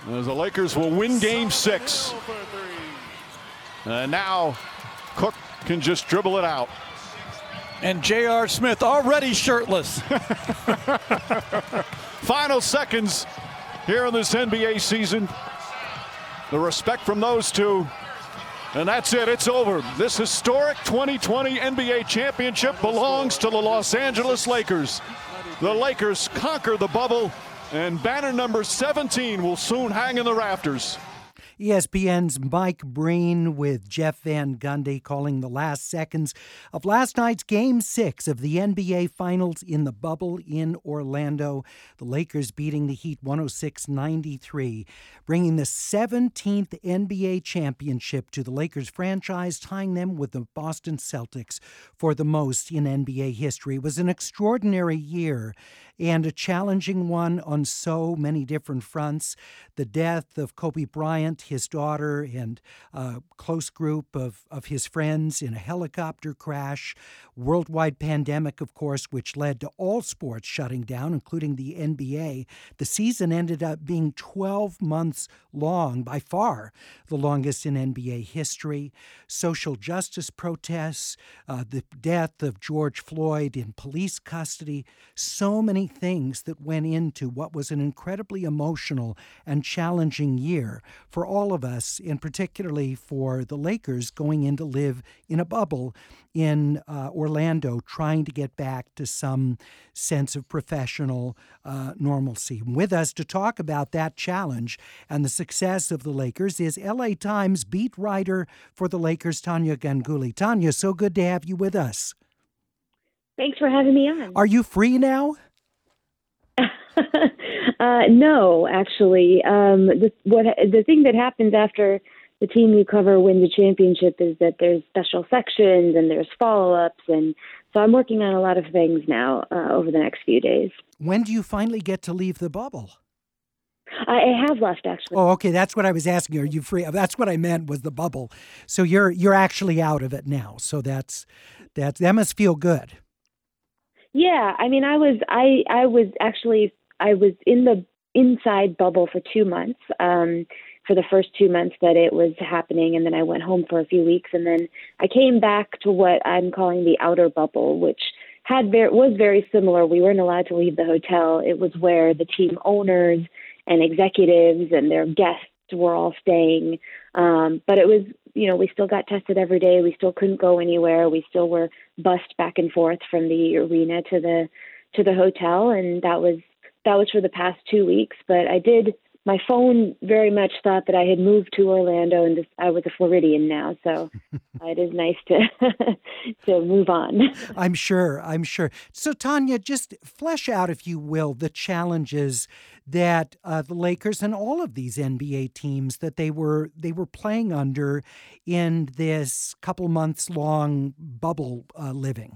As the Lakers will win Game 6. And now Cook can just dribble it out. And J.R. Smith already shirtless. Final seconds here in this NBA season. The respect from those two. And that's it. It's over. This historic 2020 NBA championship belongs to the Los Angeles Lakers. The Lakers conquer the bubble, and banner number 17 will soon hang in the rafters. ESPN's Mike Breen with Jeff Van Gundy calling the last seconds of last night's Game 6 of the NBA Finals in the bubble in Orlando. The Lakers beating the Heat 106-93, bringing the 17th NBA championship to the Lakers franchise, tying them with the Boston Celtics for the most in NBA history. It was an extraordinary year and a challenging one on so many different fronts. The death of Kobe Bryant, his daughter, and a close group of his friends in a helicopter crash. Worldwide pandemic, of course, which led to all sports shutting down, including the NBA. The season ended up being 12 months long, by far the longest in NBA history. Social justice protests, the death of George Floyd in police custody, so many things that went into what was an incredibly emotional and challenging year for all of us, and particularly for the Lakers going in to live in a bubble in Orlando, trying to get back to some sense of professional normalcy. With us to talk about that challenge and the success of the Lakers is LA Times beat writer for the Lakers, Tanya Ganguli. Tanya, so good to have you with us. Thanks for having me on. Are you free now? No, actually. The thing that happens after the team you cover wins a championship is that there's special sections and there's follow-ups, and so I'm working on a lot of things now over the next few days. When do you finally get to leave the bubble? I have left, actually. Oh, okay. That's what I was asking. Are you free? That's what I meant was the bubble. So you're actually out of it now. So that must feel good. Yeah, I mean, I was in the inside bubble for 2 months, for the first 2 months that it was happening, and then I went home for a few weeks, and then I came back to what I'm calling the outer bubble, which was very similar. We weren't allowed to leave the hotel. It was where the team owners and executives and their guests were all staying, but it was, we still got tested every day. We still couldn't go anywhere. We still were bussed back and forth from the arena to the hotel, and that was for the past 2 weeks. But my phone very much thought that I had moved to Orlando, and I was a Floridian now, so it is nice to move on. I'm sure. So, Tanya, just flesh out, if you will, the challenges that the Lakers and all of these NBA teams that they were playing under in this couple months long bubble living.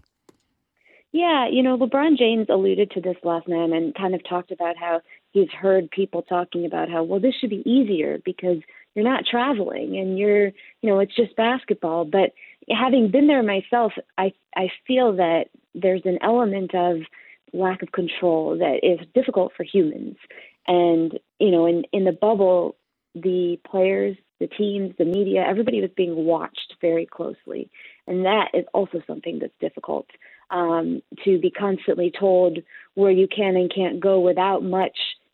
Yeah, LeBron James alluded to this last night and kind of talked about how he's heard people talking about how, well, this should be easier because you're not traveling and it's just basketball. But having been there myself, I feel that there's an element of lack of control that is difficult for humans. And, in the bubble, the players, the teams, the media, everybody was being watched very closely. And that is also something that's difficult. To be constantly told where you can and can't go without much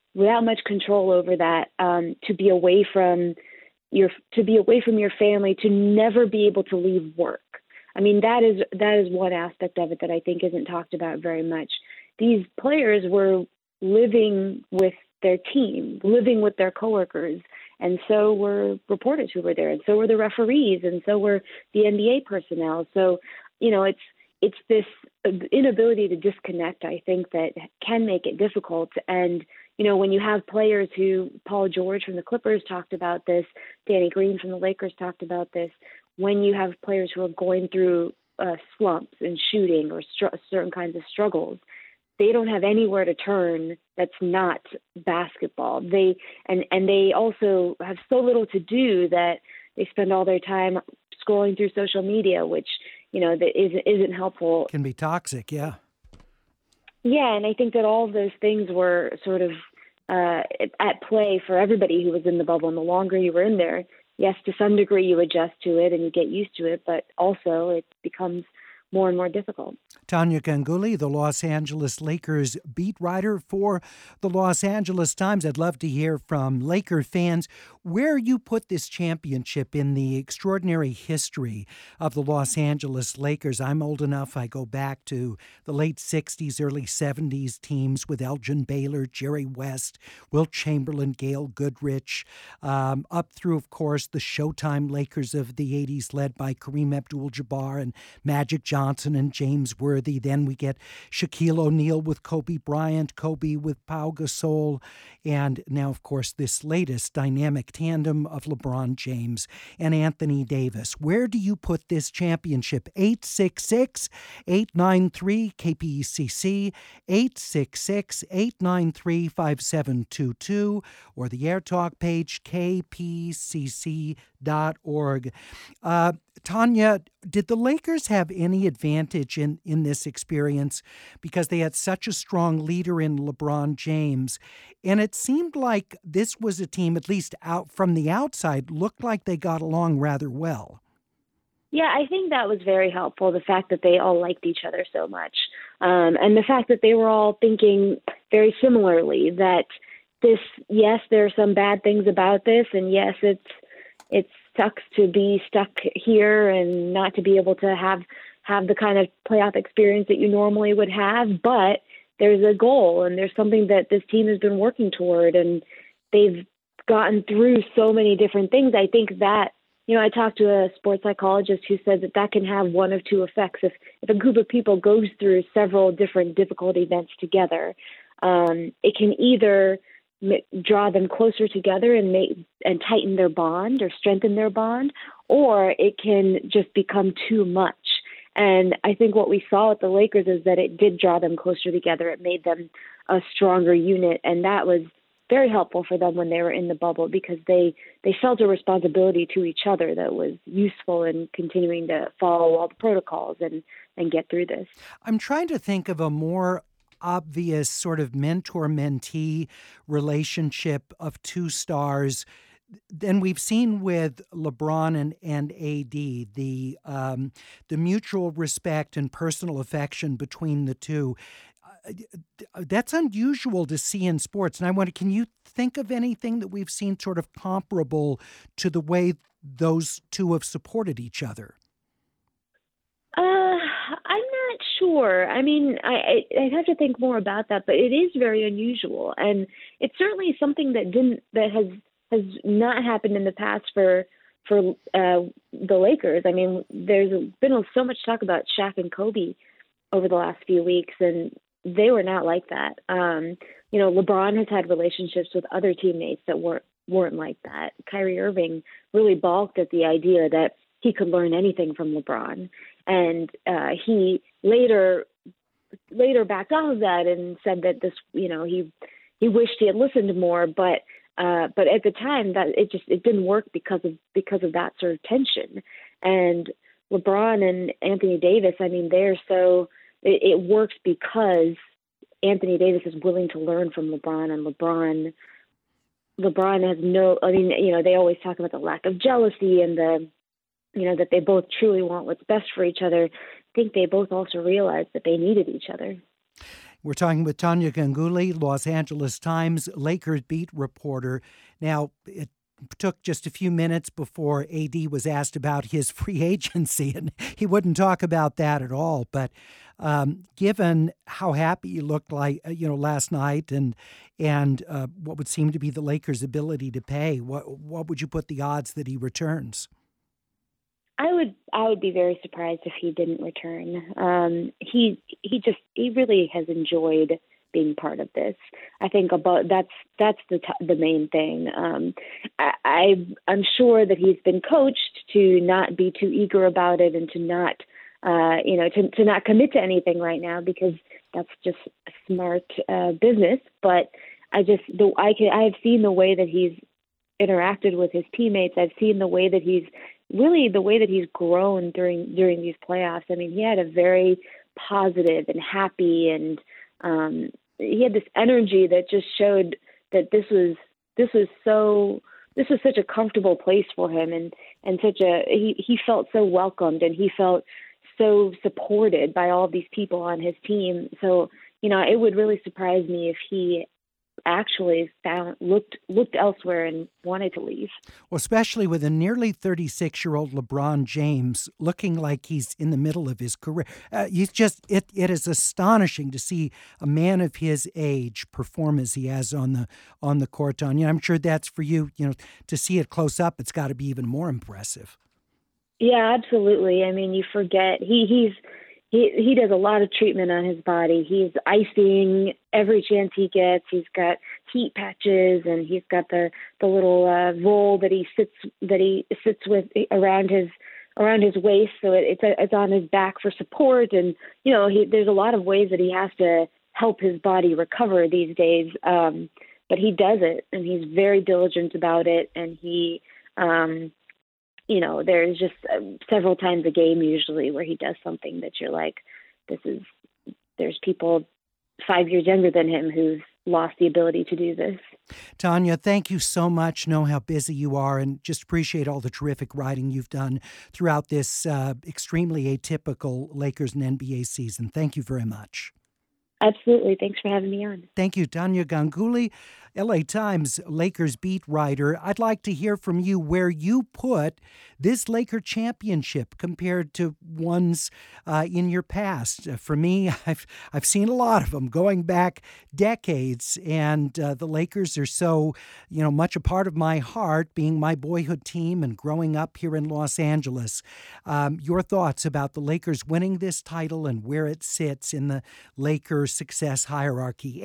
control over that, to be away from your family, to never be able to leave work. I mean, that is one aspect of it that I think isn't talked about very much. These players were living with their team, living with their coworkers, and so were reporters who were there, and so were the referees, and so were the NBA personnel. So, it's this inability to disconnect, I think, that can make it difficult. And, when you have players who, Paul George from the Clippers talked about this, Danny Green from the Lakers talked about this, when you have players who are going through slumps and shooting or certain kinds of struggles, they don't have anywhere to turn that's not basketball. They also have so little to do that they spend all their time scrolling through social media, which that isn't helpful. Can be toxic, yeah. Yeah, and I think that all of those things were sort of at play for everybody who was in the bubble. And the longer you were in there, yes, to some degree you adjust to it and you get used to it, but also it becomes more and more difficult. Tanya Ganguli, the Los Angeles Lakers beat writer for the Los Angeles Times. I'd love to hear from Laker fans where you put this championship in the extraordinary history of the Los Angeles Lakers. I'm old enough. I go back to the late 60s, early 70s teams with Elgin Baylor, Jerry West, Wilt Chamberlain, Gail Goodrich, up through, of course, the Showtime Lakers of the 80s led by Kareem Abdul-Jabbar and Magic Johnson and James Worthy. Then we get Shaquille O'Neal with Kobe Bryant, Kobe with Pau Gasol, and now, of course, this latest dynamic tandem of LeBron James and Anthony Davis. Where do you put this championship? 866-893-KPECC, 866-893-5722, or the AirTalk page, kpcc.org. Tanya, did the Lakers have any advantage in this experience because they had such a strong leader in LeBron James? And it seemed like this was a team, at least out from the outside, looked like they got along rather well. Yeah, I think that was very helpful, the fact that they all liked each other so much. And the fact that they were all thinking very similarly, that this, yes, there are some bad things about this, and yes, it sucks to be stuck here and not to be able to have the kind of playoff experience that you normally would have, but there's a goal and there's something that this team has been working toward, and they've gotten through so many different things. I think that, I talked to a sports psychologist who said that can have one of two effects. If a group of people goes through several different difficult events together, it can either draw them closer together and tighten their bond or strengthen their bond, or it can just become too much. And I think what we saw with the Lakers is that it did draw them closer together. It made them a stronger unit, and that was very helpful for them when they were in the bubble, because they felt a responsibility to each other that was useful in continuing to follow all the protocols and get through this. I'm trying to think of a more obvious sort of mentor-mentee relationship of two stars than we've seen with LeBron and AD, the mutual respect and personal affection between the two. That's unusual to see in sports. And I wonder, can you think of anything that we've seen sort of comparable to the way those two have supported each other? I'm not sure. I mean, I'd have to think more about that, but it is very unusual, and it's certainly something that has not happened in the past for the Lakers. I mean, there's been so much talk about Shaq and Kobe over the last few weeks, and they were not like that. LeBron has had relationships with other teammates that weren't like that. Kyrie Irving really balked at the idea that he could learn anything from LeBron. And he later backed off of that and said that this, he wished he had listened more, but at the time that it didn't work because of that sort of tension. And LeBron and Anthony Davis, I mean, it works because Anthony Davis is willing to learn from LeBron, and LeBron has they always talk about the lack of jealousy and that they both truly want what's best for each other. I think they both also realized that they needed each other. We're talking with Tanya Ganguli, Los Angeles Times Lakers beat reporter. Now, it took just a few minutes before AD was asked about his free agency, and he wouldn't talk about that at all. But given how happy he looked like, last night, and what would seem to be the Lakers' ability to pay, what would you put the odds that he returns? I would be very surprised if he didn't return. He really has enjoyed being part of this. I think that's the main thing. I'm sure that he's been coached to not be too eager about it and to not to not commit to anything right now, because that's just smart business. But I have seen the way that he's interacted with his teammates. I've seen the way that he's grown during these playoffs. I mean, he had a very positive and happy, and he had this energy that just showed that this was such a comfortable place for him, and he felt so welcomed, and he felt so supported by all of these people on his team. So, it would really surprise me if he actually looked elsewhere and wanted to leave. Well, especially with a nearly 36-year-old LeBron James looking like he's in the middle of his career. It is astonishing to see a man of his age perform as he has on the court, Tanya. I'm sure that's for you, to see it close up, it's got to be even more impressive. Yeah, absolutely. I mean, you forget he does a lot of treatment on his body. He's icing every chance he gets. He's got heat patches, and he's got the little roll that he sits with around his waist, so it's on his back for support. And there's a lot of ways that he has to help his body recover these days. But he does it, and he's very diligent about it. And he there's just several times a game usually where he does something that you're like, there's people 5 years younger than him who've lost the ability to do this. Tanya, thank you so much. Know how busy you are, and just appreciate all the terrific writing you've done throughout this extremely atypical Lakers and NBA season. Thank you very much. Absolutely. Thanks for having me on. Thank you, Tanya Ganguly, LA Times Lakers beat writer. I'd like to hear from you where you put this Laker championship compared to ones in your past. For me, I've seen a lot of them going back decades, and the Lakers are so much a part of my heart, being my boyhood team and growing up here in Los Angeles. Your thoughts about the Lakers winning this title and where it sits in the Lakers success hierarchy?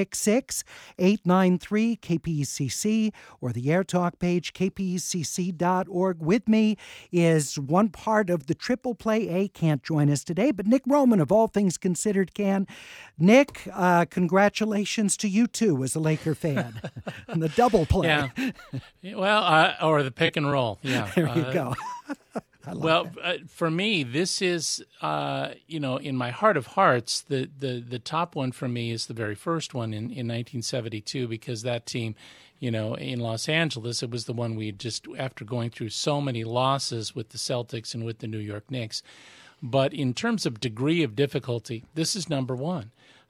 866-893-KPECC or the AirTalk page, kpecc.org. With me is one part of the Triple Play A. Can't join us today, but Nick Roman of All Things Considered can. Nick, congratulations to you too as a Laker fan. And the double play. Yeah. Well, or the pick and roll. Yeah. There you go. For me, this is, in my heart of hearts, the top one for me is the very first one in 1972, because that team, in Los Angeles, it was the one we just, after going through so many losses with the Celtics and with the New York Knicks. But in terms of degree of difficulty, this is number one.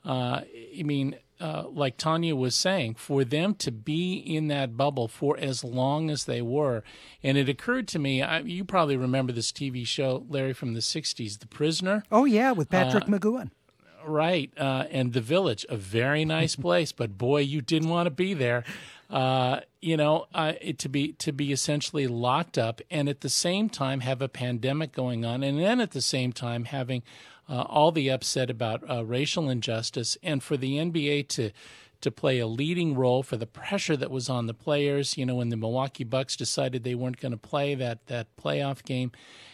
Like Tanya was saying, for them to be in that bubble for as long as they were, and it occurred to me, you probably remember this TV show, Larry, from the 60s, The Prisoner. Oh, yeah, with Patrick McGowan. Right, and The Village, a very nice place, but boy, you didn't want to be there. To be essentially locked up, and at the same time have a pandemic going on, and then at the same time having all the upset about racial injustice, and for the NBA to play a leading role for the pressure that was on the players. When the Milwaukee Bucks decided they weren't going to play that playoff game,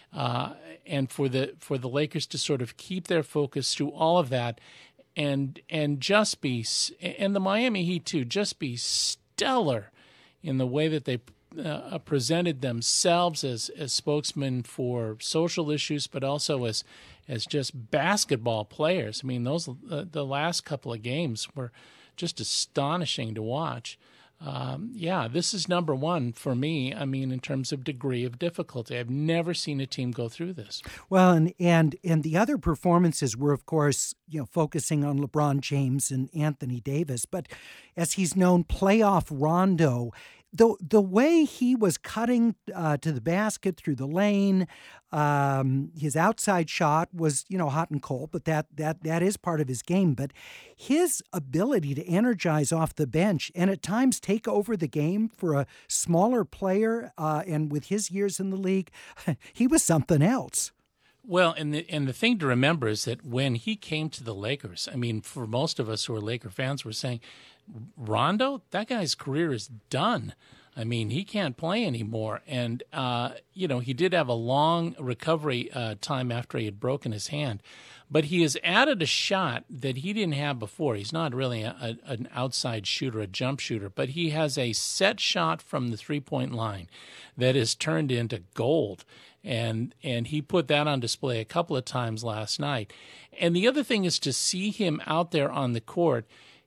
and for the Lakers to sort of keep their focus through all of that, and just be, and the Miami Heat too, just be stellar in the way that they presented themselves as spokesmen for social issues, but also as just basketball players. I mean, those the last couple of games were just astonishing to watch. This is number one for me. I mean, in terms of degree of difficulty, I've never seen a team go through this. Well, and the other performances were, of course, focusing on LeBron James and Anthony Davis, but as he's known, playoff Rondo. The way he was cutting to the basket through the lane, his outside shot was, hot and cold, but that is part of his game. But his ability to energize off the bench and at times take over the game for a smaller player, and with his years in the league, he was something else. Well, and the thing to remember is that when he came to the Lakers, I mean, for most of us who are Laker fans, we're saying, Rondo, that guy's career is done. I mean, he can't play anymore. And, he did have a long recovery time after he had broken his hand. But he has added a shot that he didn't have before. He's not really an outside shooter, a jump shooter, but he has a set shot from the three-point line that is turned into gold. And he put that on display a couple of times last night. And the other thing is to see him out there on the court.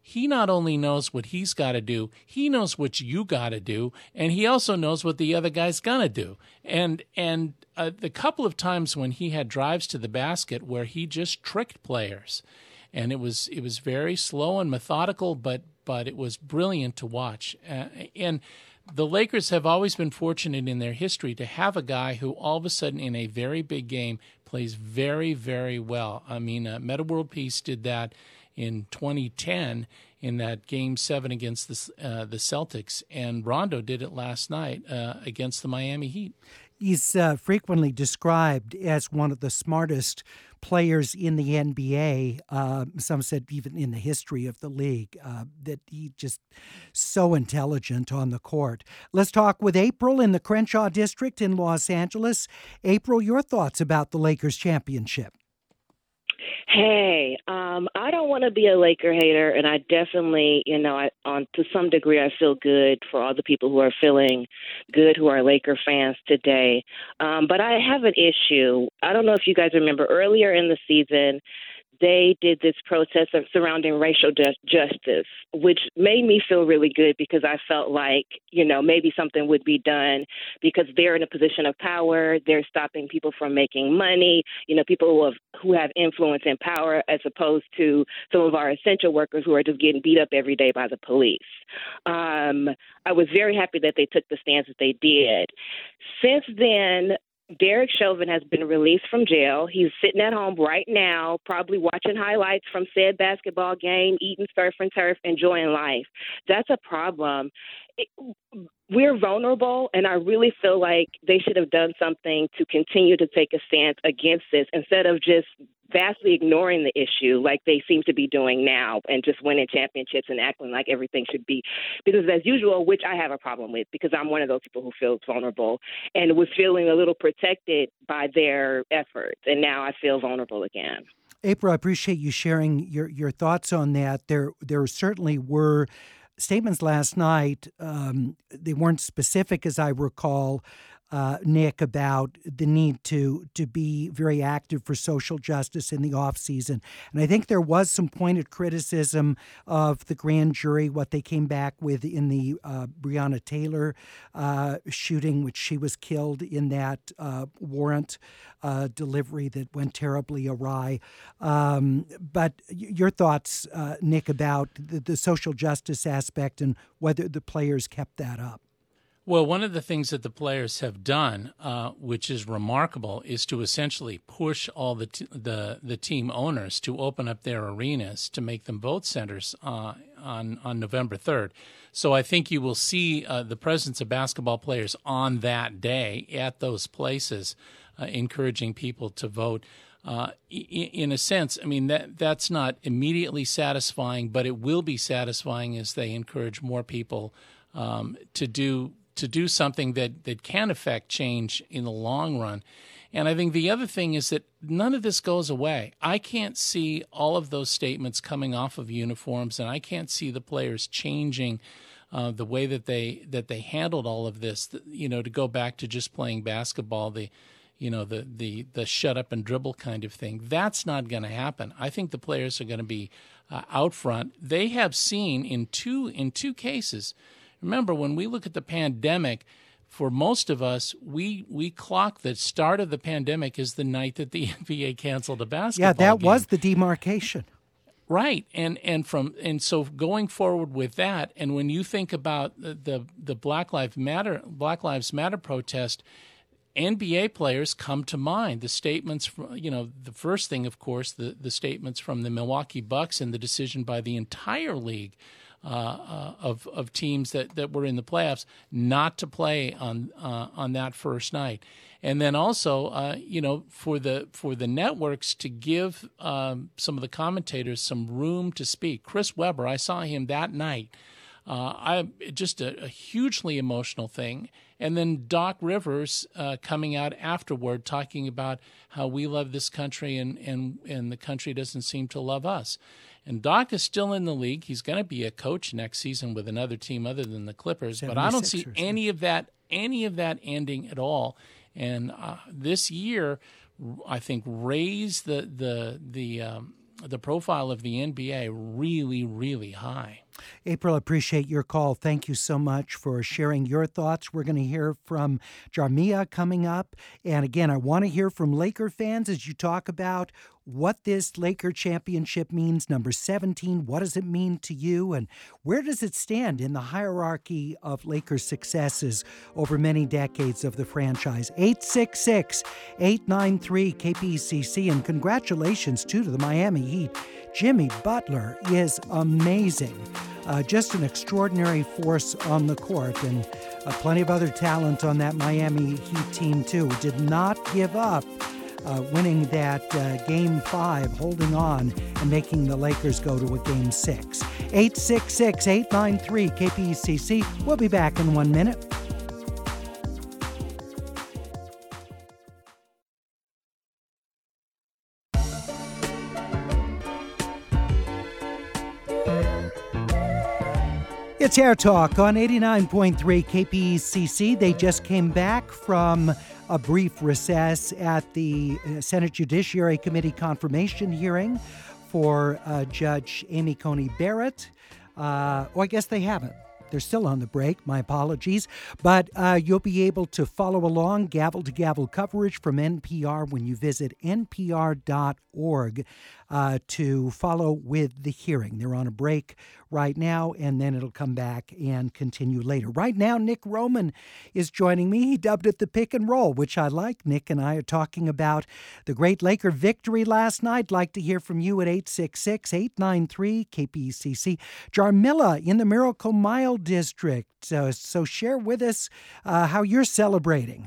he not only knows what he's got to do, he knows what you got to do, and he also knows what the other guy's gonna do. And the couple of times when he had drives to the basket where he just tricked players, and it was very slow and methodical, but it was brilliant to watch. And the Lakers have always been fortunate in their history to have a guy who all of a sudden in a very big game plays very, very well. I mean, Metta World Peace did that in 2010 in that Game 7 against the Celtics, and Rondo did it last night against the Miami Heat. He's frequently described as one of the smartest players in the NBA. Some said even in the history of the league, that he's just so intelligent on the court. Let's talk with April in the Crenshaw District in Los Angeles. April, your thoughts about the Lakers championship? Hey, I don't want to be a Laker hater, and I definitely, to some degree, I feel good for all the people who are feeling good, who are Laker fans today. But I have an issue. I don't know if you guys remember earlier in the season, they did this protest surrounding racial justice, which made me feel really good because I felt like, maybe something would be done because they're in a position of power. They're stopping people from making money, people who have influence and power, as opposed to some of our essential workers who are just getting beat up every day by the police. I was very happy that they took the stance that they did. Since then, Derek Chauvin has been released from jail. He's sitting at home right now, probably watching highlights from said basketball game, eating surf and turf, enjoying life. That's a problem. We're vulnerable, and I really feel like they should have done something to continue to take a stance against this instead of just vastly ignoring the issue like they seem to be doing now and just winning championships and acting like everything should be business as usual, which I have a problem with because I'm one of those people who feels vulnerable and was feeling a little protected by their efforts, and now I feel vulnerable again. April, I appreciate you sharing your thoughts on that. There certainly were statements last night. They weren't specific, as I recall, Nick, about the need to be very active for social justice in the offseason. And I think there was some pointed criticism of the grand jury, what they came back with in the Breonna Taylor shooting, which she was killed in that warrant delivery that went terribly awry. But your thoughts, Nick, about the social justice aspect and whether the players kept that up? Well, one of the things that the players have done, which is remarkable, is to essentially push all the team owners to open up their arenas to make them vote centers on November 3rd. So I think you will see the presence of basketball players on that day at those places, encouraging people to vote. In a sense, I mean, that's not immediately satisfying, but it will be satisfying as they encourage more people to do something that can affect change in the long run. And I think the other thing is that none of this goes away. I can't see all of those statements coming off of uniforms, and I can't see the players changing the way that they handled all of this. To go back to just playing basketball, the shut up and dribble kind of thing. That's not going to happen. I think the players are going to be out front. They have seen in two cases. Remember, when we look at the pandemic, for most of us, we clock the start of the pandemic as the night that the NBA canceled a basketball game. Yeah, that was the demarcation. Right, and so going forward with that, and when you think about the Black Lives Matter protest, NBA players come to mind. The statements from, the first thing, of course, the statements from the Milwaukee Bucks and the decision by the entire league of teams that were in the playoffs not to play on that first night, and then also for the networks to give some of the commentators some room to speak. Chris Webber, I saw him that night. Just a hugely emotional thing. And then Doc Rivers coming out afterward talking about how we love this country and the country doesn't seem to love us. And Doc is still in the league. He's going to be a coach next season with another team other than the Clippers. But I don't see any of that ending at all. And this year, I think, raised the the profile of the NBA really, really high. April, appreciate your call. Thank you so much for sharing your thoughts. We're going to hear from Jarmia coming up. And again, I want to hear from Laker fans as you talk about what this Laker championship means. Number 17, what does it mean to you? And where does it stand in the hierarchy of Lakers successes over many decades of the franchise? 866-893-KPCC. And congratulations, too, to the Miami Heat. Jimmy Butler is amazing. Just an extraordinary force on the court, and plenty of other talent on that Miami Heat team, too. Did not give up, winning that Game 5, holding on and making the Lakers go to a Game 6. 866-893-KPCC. We'll be back in 1 minute. It's Air Talk on 89.3 KPCC. They just came back from a brief recess at the Senate Judiciary Committee confirmation hearing for Judge Amy Coney Barrett. I guess they haven't. They're still on the break. My apologies. But you'll be able to follow along gavel-to-gavel coverage from NPR when you visit npr.org to follow with the hearing. They're on a break right now, and then it'll come back and continue later. Right now, Nick Roman is joining me. He dubbed it the pick and roll, which I like. Nick and I are talking about the great Laker victory last night. I'd like to hear from you at 866-893-KPCC. Jarmilla in the Miracle Mile District. So share with us how you're celebrating.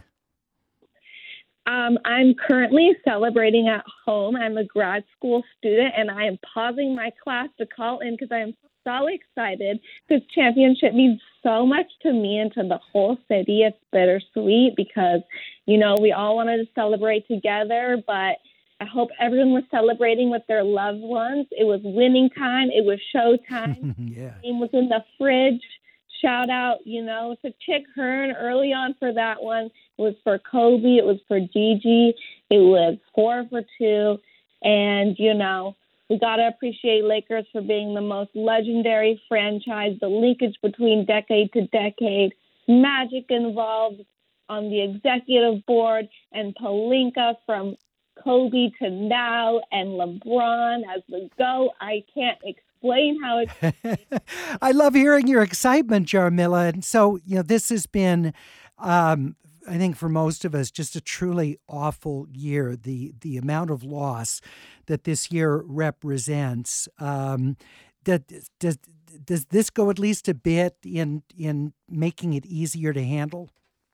I'm currently celebrating at home. I'm a grad school student, and I am pausing my class to call in because I am so excited. This championship means so much to me and to the whole city. It's bittersweet because, we all wanted to celebrate together, but I hope everyone was celebrating with their loved ones. It was winning time. It was show time. Yeah. The game was in the fridge. Shout out, to Chick Hearn early on for that one. It was for Kobe. It was for Gigi. It was 4 for 2. And, we got to appreciate Lakers for being the most legendary franchise, the linkage between decade to decade, Magic involved on the executive board, and Pelinka from Kobe to now, and LeBron as the GOAT. I can't explain how it's... I love hearing your excitement, Jarmilla. And so, this has been... I think for most of us, just a truly awful year. The amount of loss that this year represents. Does this go at least a bit in making it easier to handle?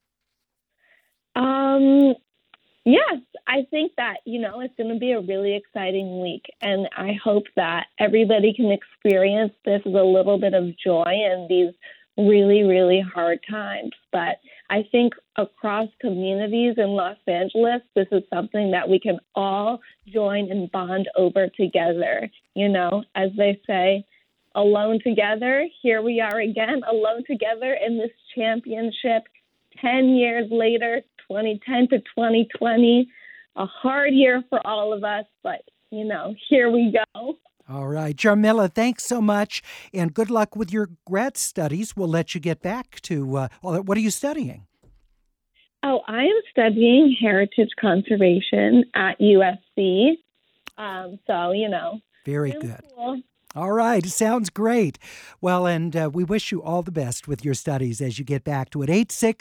Yes, I think that, it's going to be a really exciting week. And I hope that everybody can experience this with a little bit of joy in these really, really hard times. But I think across communities in Los Angeles, this is something that we can all join and bond over together. As they say, alone together, here we are again, alone together in this championship 10 years later, 2010 to 2020, a hard year for all of us, but, here we go. All right. Jarmilla, thanks so much, and good luck with your grad studies. We'll let you get back to what are you studying? Oh, I am studying heritage conservation at USC. Very good. Cool. All right. Sounds great. Well, and we wish you all the best with your studies as you get back to it.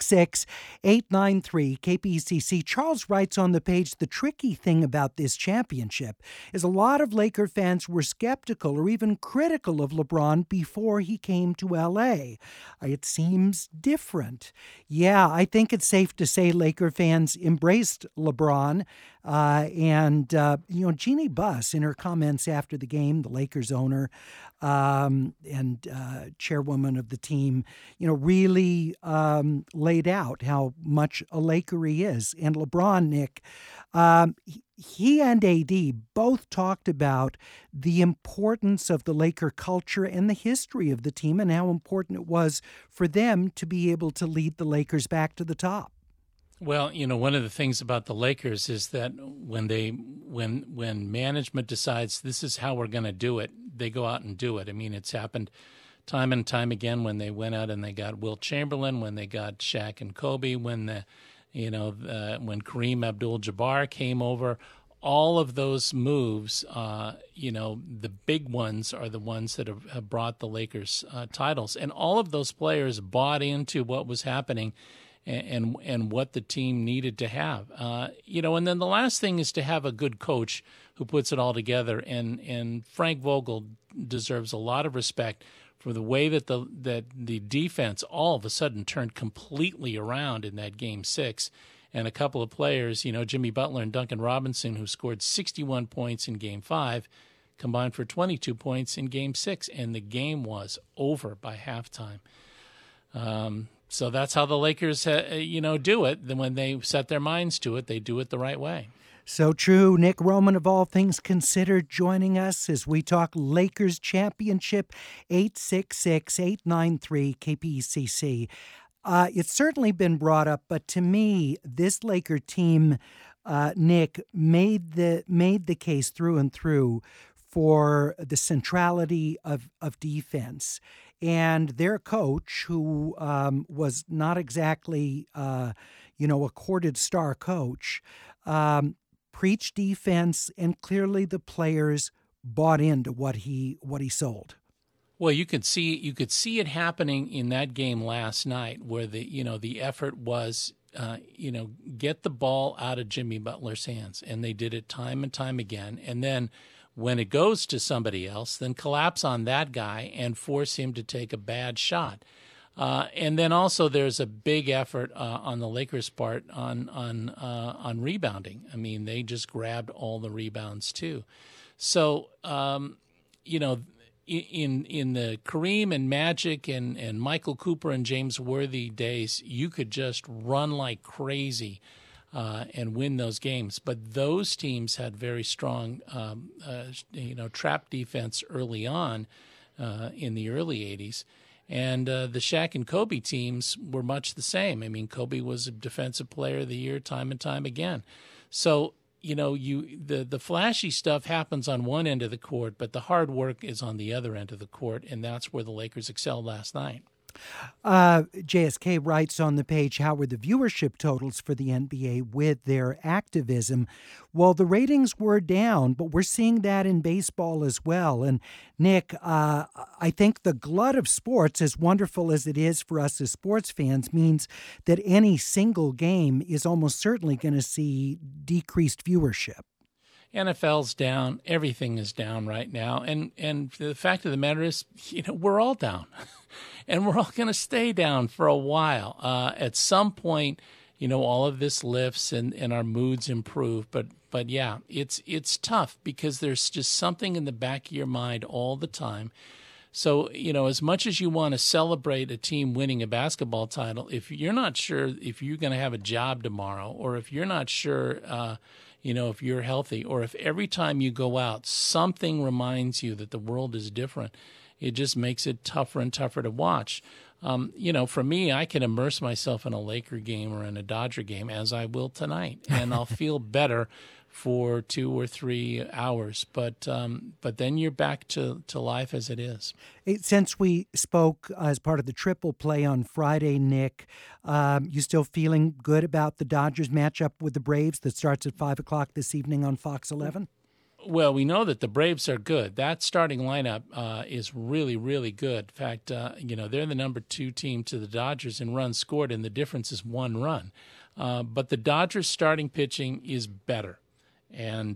866-893-KPCC. Charles writes on the page, the tricky thing about this championship is a lot of Laker fans were skeptical or even critical of LeBron before he came to L.A. It seems different. Yeah, I think it's safe to say Laker fans embraced LeBron. Jeannie Buss, in her comments after the game, the Lakers owner and chairwoman of the team, really laid out how much a Laker he is. And LeBron, Nick, he and AD both talked about the importance of the Laker culture and the history of the team and how important it was for them to be able to lead the Lakers back to the top. Well, one of the things about the Lakers is that when management decides this is how we're going to do it, they go out and do it. I mean, it's happened time and time again when they went out and they got Wilt Chamberlain, when they got Shaq and Kobe, when when Kareem Abdul-Jabbar came over. All of those moves, the big ones are the ones that have brought the Lakers titles, and all of those players bought into what was happening. And what the team needed to have, and then the last thing is to have a good coach who puts it all together. And Frank Vogel deserves a lot of respect for the way that the defense all of a sudden turned completely around in that Game 6, and a couple of players, Jimmy Butler and Duncan Robinson, who scored 61 points in Game 5, combined for 22 points in Game 6, and the game was over by halftime. So that's how the Lakers, do it. Then when they set their minds to it, they do it the right way. So true. Nick Roman of All Things Considered joining us as we talk Lakers championship, 866-893-KPCC. It's certainly been brought up, but to me, this Laker team, Nick, made the case through and through for the centrality of defense. And their coach, who was not exactly, a courted star coach, preached defense, and clearly the players bought into what he sold. Well, you could see it happening in that game last night, where the effort was, get the ball out of Jimmy Butler's hands, and they did it time and time again, and then when it goes to somebody else, then collapse on that guy and force him to take a bad shot. And then also there's a big effort on the Lakers' part on rebounding. I mean, they just grabbed all the rebounds too. So, in the Kareem and Magic and Michael Cooper and James Worthy days, you could just run like crazy and win those games. But those teams had very strong, trap defense early on in the early 80s. And the Shaq and Kobe teams were much the same. I mean, Kobe was a defensive player of the year time and time again. So, the flashy stuff happens on one end of the court, but the hard work is on the other end of the court, and that's where the Lakers excelled last night. JSK writes on the page, how were the viewership totals for the NBA with their activism? Well, the ratings were down, but we're seeing that in baseball as well. And Nick, I think the glut of sports, as wonderful as it is for us as sports fans, means that any single game is almost certainly going to see decreased viewership. NFL's down. Everything is down right now. And the fact of the matter is, we're all down. And we're all going to stay down for a while. At some point, all of this lifts and our moods improve. But yeah, it's tough because there's just something in the back of your mind all the time. So, as much as you want to celebrate a team winning a basketball title, if you're not sure if you're going to have a job tomorrow, or if you're not sure, if you're healthy, or if every time you go out, something reminds you that the world is different, it just makes it tougher and tougher to watch. For me, I can immerse myself in a Laker game or in a Dodger game, as I will tonight, and I'll feel better for 2 or 3 hours. But then you're back to life as it is. Since we spoke as part of the triple play on Friday, Nick, you still feeling good about the Dodgers matchup with the Braves that starts at 5 o'clock this evening on Fox 11? Well, we know that the Braves are good. That starting lineup is really, really good. In fact, they're the number 2 team to the Dodgers in runs scored, and the difference is 1 run. But the Dodgers starting pitching is better. And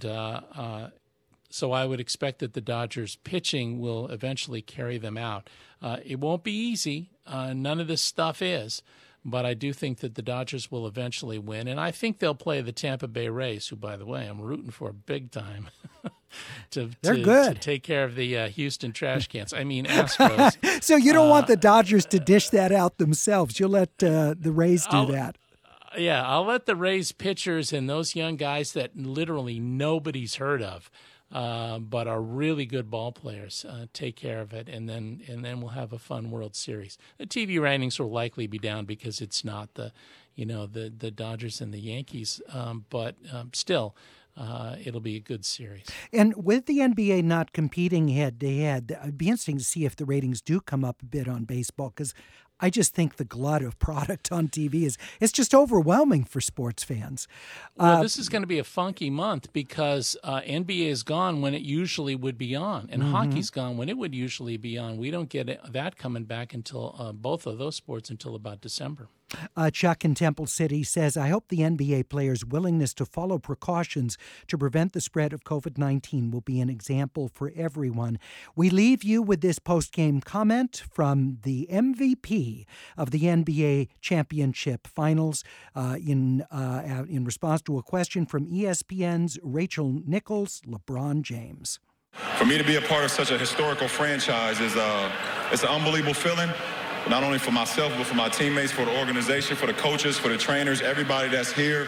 so I would expect that the Dodgers pitching will eventually carry them out. It won't be easy. None of this stuff is. But I do think that the Dodgers will eventually win. And I think they'll play the Tampa Bay Rays, who, by the way, I'm rooting for big time to take care of the Houston trash cans. I mean, Astros. So you don't want the Dodgers to dish that out themselves. You'll let the Rays do that. Yeah, I'll let the Rays pitchers and those young guys that literally nobody's heard of but are really good ball players. Take care of it, and then we'll have a fun World Series. The TV ratings will likely be down because it's not the Dodgers and the Yankees, but still. It'll be a good series. And with the NBA not competing head-to-head, it'd be interesting to see if the ratings do come up a bit on baseball, because I just think the glut of product on TV it's just overwhelming for sports fans. Well, this is going to be a funky month because NBA is gone when it usually would be on, and hockey's gone when it would usually be on. We don't get that coming back until both of those sports until about December. Chuck in Temple City says, I hope the NBA players' willingness to follow precautions to prevent the spread of COVID-19 will be an example for everyone. We leave you with this post-game comment from the MVP of the NBA Championship Finals in response to a question from ESPN's Rachel Nichols, LeBron James. For me to be a part of such a historical franchise it's an unbelievable feeling. Not only for myself, but for my teammates, for the organization, for the coaches, for the trainers, everybody that's here.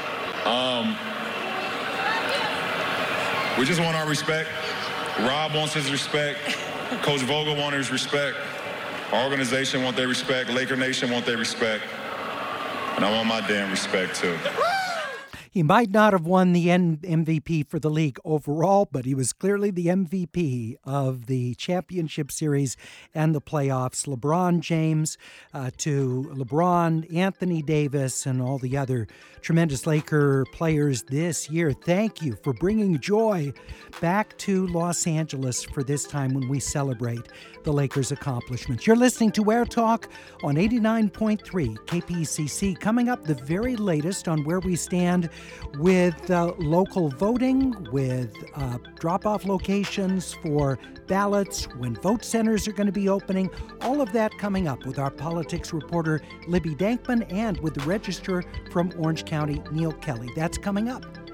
We just want our respect. Rob wants his respect. Coach Vogel wants his respect. Our organization wants their respect. Laker Nation wants their respect. And I want my damn respect, too. He might not have won the MVP for the league overall, but he was clearly the MVP of the championship series and the playoffs. LeBron James, to LeBron, Anthony Davis, and all the other tremendous Laker players this year, thank you for bringing joy back to Los Angeles for this time when we celebrate the Lakers' accomplishments. You're listening to Air Talk on 89.3 KPCC. Coming up, the very latest on where we stand with local voting, with drop-off locations for ballots, when vote centers are going to be opening, all of that coming up with our politics reporter Libby Dankman and with the Register from Orange County, Neil Kelly. That's coming up.